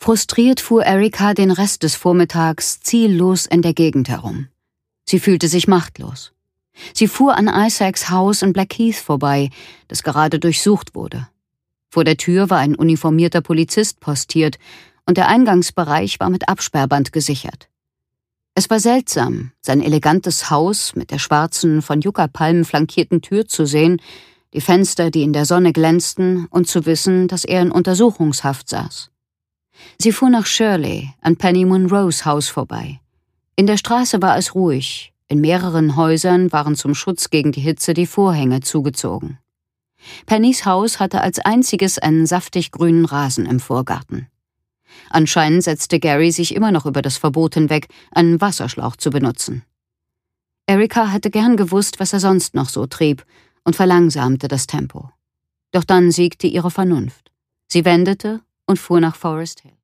Frustriert fuhr Erica den Rest des Vormittags ziellos in der Gegend herum. Sie fühlte sich machtlos. Sie fuhr an Isaacs Haus in Blackheath vorbei, das gerade durchsucht wurde. Vor der Tür war ein uniformierter Polizist postiert und der Eingangsbereich war mit Absperrband gesichert. Es war seltsam, sein elegantes Haus mit der schwarzen, von Yuccapalmen flankierten Tür zu sehen, die Fenster, die in der Sonne glänzten, und zu wissen, dass er in Untersuchungshaft saß. Sie fuhr nach Shirley, an Penny Monroes Haus vorbei. In der Straße war es ruhig, in mehreren Häusern waren zum Schutz gegen die Hitze die Vorhänge zugezogen. Pennys Haus hatte als einziges einen saftig grünen Rasen im Vorgarten. Anscheinend setzte Gary sich immer noch über das Verbot hinweg, einen Wasserschlauch zu benutzen. Erica hätte gern gewusst, was er sonst noch so trieb, und verlangsamte das Tempo. Doch dann siegte ihre Vernunft. Sie wendete und fuhr nach Forest Hill.